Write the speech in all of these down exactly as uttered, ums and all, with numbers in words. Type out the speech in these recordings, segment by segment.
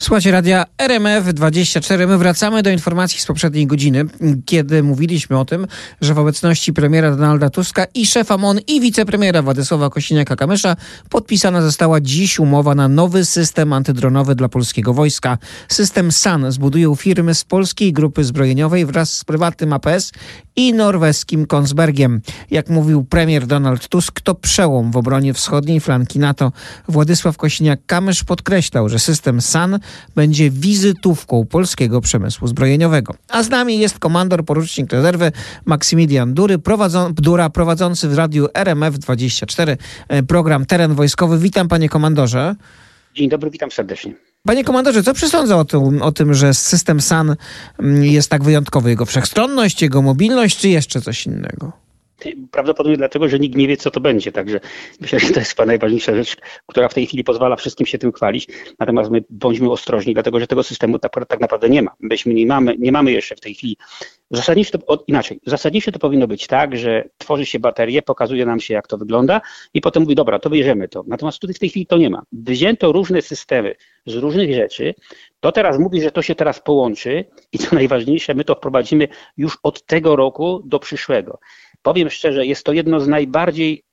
Słuchajcie radia R M F dwadzieścia cztery. My wracamy do informacji z poprzedniej godziny, kiedy mówiliśmy o tym, że w obecności premiera Donalda Tuska i szefa M O N i wicepremiera Władysława Kosiniaka-Kamysza podpisana została dziś umowa na nowy system antydronowy dla polskiego wojska. System S A N zbudują firmy z polskiej grupy zbrojeniowej wraz z prywatnym A P S i norweskim Kongsbergiem. Jak mówił premier Donald Tusk, to przełom w obronie wschodniej flanki NATO. Władysław Kosiniak-Kamysz podkreślał, że system S A N będzie wizytówką polskiego przemysłu zbrojeniowego. A z nami jest komandor porucznik rezerwy Maksymilian Dury, prowadzą, Dura, prowadzący w radiu R M F dwadzieścia cztery program Teren Wojskowy. Witam, panie komandorze. Dzień dobry, witam serdecznie. Panie komandorze, co przesądza o tym, o tym, że system S A N jest tak wyjątkowy? Jego wszechstronność, jego mobilność, czy jeszcze coś innego? Prawdopodobnie dlatego, że nikt nie wie, co to będzie. Także myślę, że to jest chyba najważniejsza rzecz, która w tej chwili pozwala wszystkim się tym chwalić. Natomiast my bądźmy ostrożni, dlatego że tego systemu tak, tak naprawdę nie ma. Myśmy nie mamy, nie mamy jeszcze w tej chwili. Zasadniczo to, o, inaczej, zasadniczo to powinno być tak, że tworzy się baterię, pokazuje nam się, jak to wygląda i potem mówi, dobra, to bierzemy to. Natomiast tutaj w tej chwili to nie ma. Wzięto różne systemy z różnych rzeczy, to teraz mówi, że to się teraz połączy i co najważniejsze, my to wprowadzimy już od tego roku do przyszłego. Powiem szczerze, jest to jedno z najbardziej,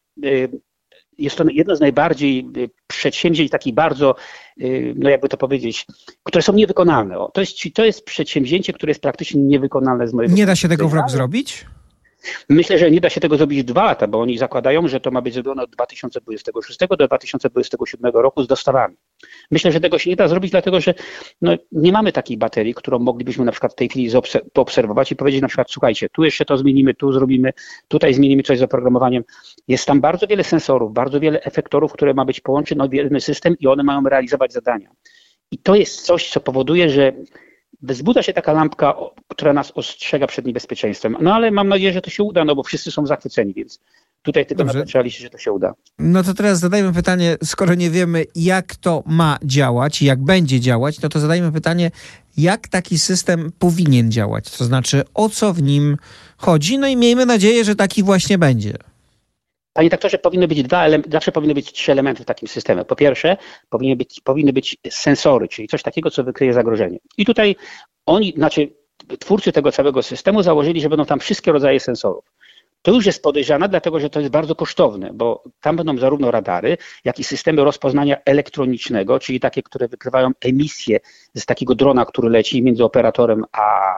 jest to jedno z najbardziej przedsięwzięć takich bardzo, no jakby to powiedzieć, które są niewykonalne. To jest, to jest przedsięwzięcie, które jest praktycznie niewykonalne z mojego Nie da się tego w rok zrobić? Myślę, że nie da się tego zrobić w dwa lata, bo oni zakładają, że to ma być zrobione od dwa tysiące dwudziestego szóstego do dwa tysiące dwudziestego siódmego roku z dostawami. Myślę, że tego się nie da zrobić, dlatego że no, nie mamy takiej baterii, którą moglibyśmy na przykład w tej chwili poobserwować i powiedzieć na przykład, słuchajcie, tu jeszcze to zmienimy, tu zrobimy, tutaj zmienimy coś z oprogramowaniem. Jest tam bardzo wiele sensorów, bardzo wiele efektorów, które ma być połączone w jeden system i one mają realizować zadania. I to jest coś, co powoduje, że wzbudza się taka lampka, która nas ostrzega przed niebezpieczeństwem. No ale mam nadzieję, że to się uda, no bo wszyscy są zachwyceni, więc tutaj tylko na to trzeba liczyć, że to się uda. No to teraz zadajmy pytanie, skoro nie wiemy, jak to ma działać, jak będzie działać, no to zadajmy pytanie, jak taki system powinien działać, to znaczy o co w nim chodzi, no i miejmy nadzieję, że taki właśnie będzie. Panie doktorze, powinny być dwa elementy, zawsze powinny być trzy elementy w takim systemie. Po pierwsze, powinny być, powinny być sensory, czyli coś takiego, co wykryje zagrożenie. I tutaj oni, znaczy twórcy tego całego systemu założyli, że będą tam wszystkie rodzaje sensorów. To już jest podejrzane, dlatego że to jest bardzo kosztowne, bo tam będą zarówno radary, jak i systemy rozpoznania elektronicznego, czyli takie, które wykrywają emisję z takiego drona, który leci między operatorem a,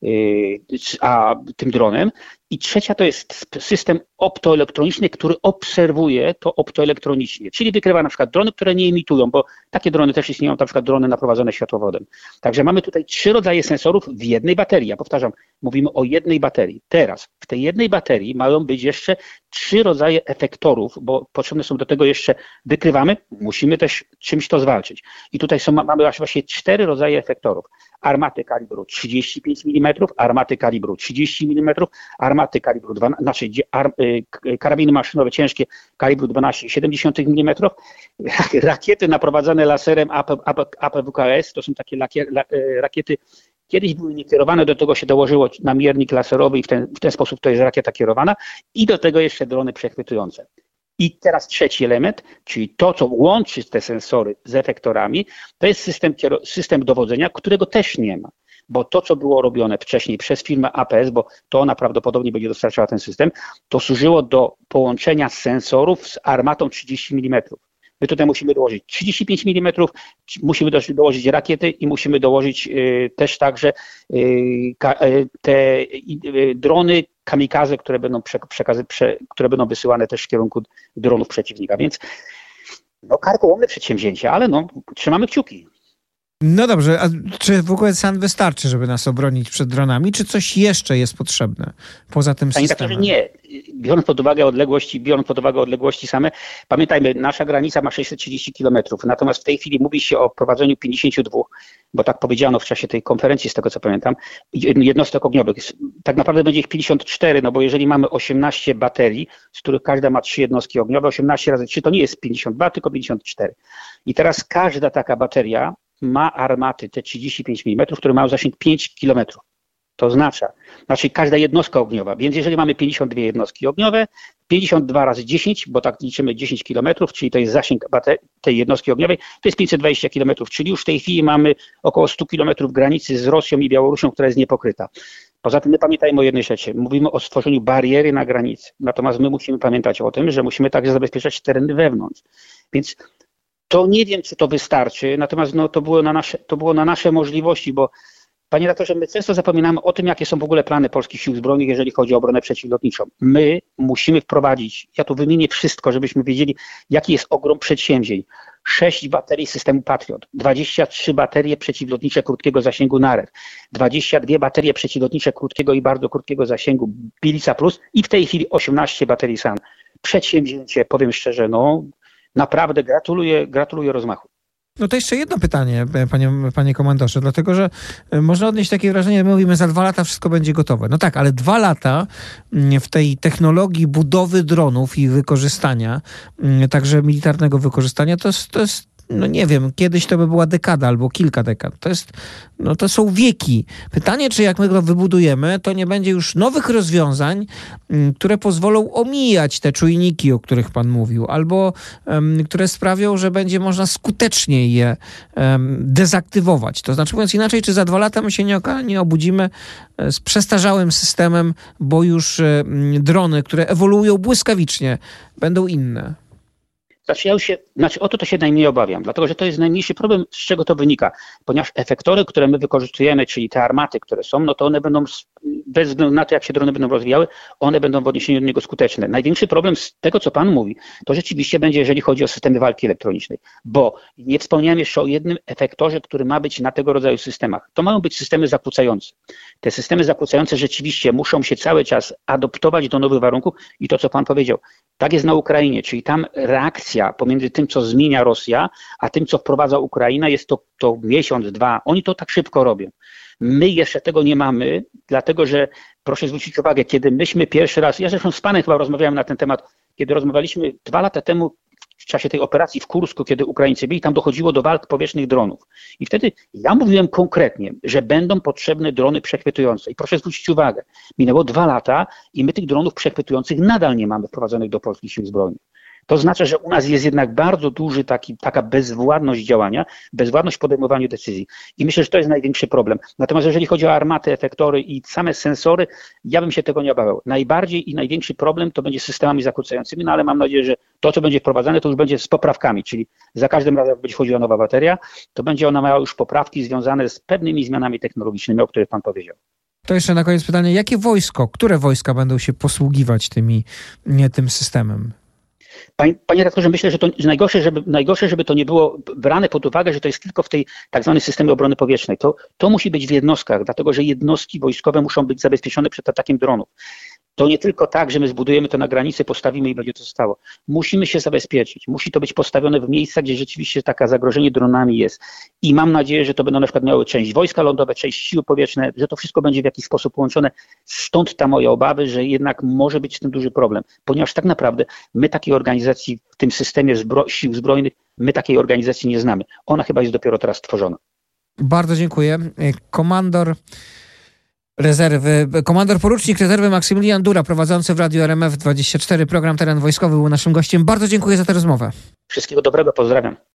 a tym dronem. I trzecia to jest system optoelektroniczny, który obserwuje to optoelektronicznie, czyli wykrywa na przykład drony, które nie emitują, bo takie drony też istnieją, na przykład drony naprowadzone światłowodem. Także mamy tutaj trzy rodzaje sensorów w jednej baterii. Ja powtarzam, mówimy o jednej baterii. Teraz w tej jednej baterii mają być jeszcze trzy rodzaje efektorów, bo potrzebne są do tego jeszcze, wykrywamy, musimy też czymś to zwalczyć. I tutaj są, mamy właśnie cztery rodzaje efektorów. Armaty kalibru trzydzieści pięć milimetrów, armaty kalibru trzydzieści milimetrów, armaty kalibru dwanaście, znaczy ar, karabiny maszynowe ciężkie kalibru dwanaście przecinek siedem milimetrów, rakiety naprowadzane laserem A P W K S, to są takie lakier, la, rakiety, kiedyś były niekierowane, do tego się dołożyło namiernik laserowy i w ten, w ten sposób to jest rakieta kierowana i do tego jeszcze drony przechwytujące. I teraz trzeci element, czyli to, co łączy te sensory z efektorami, to jest system, system dowodzenia, którego też nie ma. Bo to, co było robione wcześniej przez firmę A P S, bo to ona prawdopodobnie będzie dostarczała ten system, to służyło do połączenia sensorów z armatą trzydzieści milimetrów. My tutaj musimy dołożyć trzydzieści pięć milimetrów, musimy dołożyć rakiety i musimy dołożyć y, też także y, ka, y, te y, drony kamikaze, które będą, przekazy, prze, które będą wysyłane też w kierunku dronów przeciwnika. Więc no, karkołomne przedsięwzięcie, ale no, trzymamy kciuki. No dobrze, a czy w ogóle S A N wystarczy, żeby nas obronić przed dronami, czy coś jeszcze jest potrzebne poza tym systemem? Panie doktorze, nie. Biorąc pod uwagę odległości, biorąc pod uwagę odległości same, pamiętajmy, nasza granica ma sześćset trzydzieści kilometrów, natomiast w tej chwili mówi się o prowadzeniu pięćdziesięciu dwóch, bo tak powiedziano w czasie tej konferencji, z tego co pamiętam, jednostek ogniowych. Tak naprawdę będzie ich pięćdziesiąt cztery, no bo jeżeli mamy osiemnaście baterii, z których każda ma trzy jednostki ogniowe, osiemnaście razy trzy to nie jest pięćdziesiąt dwa, tylko pięćdziesiąt cztery. I teraz każda taka bateria ma armaty te trzydzieści pięć milimetrów, które mają zasięg pięć kilometrów. To oznacza, znaczy każda jednostka ogniowa, więc jeżeli mamy pięćdziesiąt dwie jednostki ogniowe, pięćdziesiąt dwa razy dziesięć, bo tak liczymy dziesięć kilometrów, czyli to jest zasięg tej jednostki ogniowej, to jest pięćset dwadzieścia kilometrów, czyli już w tej chwili mamy około stu kilometrów granicy z Rosją i Białorusią, która jest niepokryta. Poza tym my pamiętajmy o jednej rzeczy. Mówimy o stworzeniu bariery na granicy. Natomiast my musimy pamiętać o tym, że musimy także zabezpieczać tereny wewnątrz. Więc to nie wiem, czy to wystarczy, natomiast no, to, było na nasze, to było na nasze możliwości, bo panie redaktorze, my często zapominamy o tym, jakie są w ogóle plany polskich sił zbrojnych, jeżeli chodzi o obronę przeciwlotniczą. My musimy wprowadzić, ja tu wymienię wszystko, żebyśmy wiedzieli, jaki jest ogrom przedsięwzięć. sześć baterii systemu Patriot, dwadzieścia trzy baterie przeciwlotnicze krótkiego zasięgu N A R E W, dwadzieścia dwie baterie przeciwlotnicze krótkiego i bardzo krótkiego zasięgu Bilica Plus i w tej chwili osiemnaście baterii S A N. Przedsięwzięcie, powiem szczerze, no naprawdę gratuluję, gratuluję rozmachu. No to jeszcze jedno pytanie, panie, panie komandorze, dlatego że można odnieść takie wrażenie, że my mówimy, za dwa lata wszystko będzie gotowe. No tak, ale dwa lata w tej technologii budowy dronów i wykorzystania, także militarnego wykorzystania, to jest, to jest no nie wiem, kiedyś to by była dekada albo kilka dekad. To jest, no to są wieki. Pytanie, czy jak my go wybudujemy, to nie będzie już nowych rozwiązań, które pozwolą omijać te czujniki, o których pan mówił, albo um, które sprawią, że będzie można skuteczniej je um, dezaktywować. To znaczy, mówiąc inaczej, czy za dwa lata my się nie, nie obudzimy z przestarzałym systemem, bo już um, drony, które ewoluują błyskawicznie, będą inne. Znaczy, ja już się, znaczy o to to się najmniej obawiam, dlatego że to jest najmniejszy problem, z czego to wynika, ponieważ efektory, które my wykorzystujemy, czyli te armaty, które są, no to one będą, bez względu na to, jak się drony będą rozwijały, one będą w odniesieniu do niego skuteczne. Największy problem z tego, co pan mówi, to rzeczywiście będzie, jeżeli chodzi o systemy walki elektronicznej, bo nie wspomniałem jeszcze o jednym efektorze, który ma być na tego rodzaju systemach. To mają być systemy zakłócające. Te systemy zakłócające rzeczywiście muszą się cały czas adoptować do nowych warunków i to, co pan powiedział, tak jest na Ukrainie, czyli tam reakcja pomiędzy tym, co zmienia Rosja, a tym, co wprowadza Ukraina, jest to, to miesiąc, dwa. Oni to tak szybko robią. My jeszcze tego nie mamy, dlatego że proszę zwrócić uwagę, kiedy myśmy pierwszy raz, ja zresztą z panem chyba rozmawiałem na ten temat, kiedy rozmawialiśmy dwa lata temu w czasie tej operacji w Kursku, kiedy Ukraińcy byli, tam dochodziło do walk powietrznych dronów. I wtedy ja mówiłem konkretnie, że będą potrzebne drony przechwytujące. I proszę zwrócić uwagę, minęło dwa lata i my tych dronów przechwytujących nadal nie mamy wprowadzonych do polskich sił zbrojnych. To oznacza, że u nas jest jednak bardzo duży taki, taka bezwładność działania, bezwładność w podejmowaniu decyzji. I myślę, że to jest największy problem. Natomiast jeżeli chodzi o armaty, efektory i same sensory, ja bym się tego nie obawiał. Najbardziej i największy problem to będzie z systemami zakłócającymi, no ale mam nadzieję, że to, co będzie wprowadzane, to już będzie z poprawkami, czyli za każdym razem, jak będzie wchodziła nowa bateria, to będzie ona miała już poprawki związane z pewnymi zmianami technologicznymi, o których pan powiedział. To jeszcze na koniec pytanie, jakie wojsko, które wojska będą się posługiwać tymi, nie, tym systemem? Panie, panie redaktorze, myślę, że to że najgorsze, żeby, najgorsze, żeby to nie było brane pod uwagę, że to jest tylko w tej tak zwanej systemie obrony powietrznej. To, to musi być w jednostkach, dlatego że jednostki wojskowe muszą być zabezpieczone przed atakiem dronów. To nie tylko tak, że my zbudujemy to na granicy, postawimy i będzie to stało. Musimy się zabezpieczyć. Musi to być postawione w miejscach, gdzie rzeczywiście takie zagrożenie dronami jest. I mam nadzieję, że to będą na przykład miały część wojska lądowe, część siły powietrzne, że to wszystko będzie w jakiś sposób połączone. Stąd ta moja obawy, że jednak może być z tym duży problem. Ponieważ tak naprawdę my takiej organizacji w tym systemie zbro- sił zbrojnych, my takiej organizacji nie znamy. Ona chyba jest dopiero teraz stworzona. Bardzo dziękuję. Komandor Rezerwy, komandor porucznik rezerwy Maksymilian Dura, prowadzący w Radiu R M F dwadzieścia cztery program Teren Wojskowy, był naszym gościem. Bardzo dziękuję za tę rozmowę. Wszystkiego dobrego, pozdrawiam.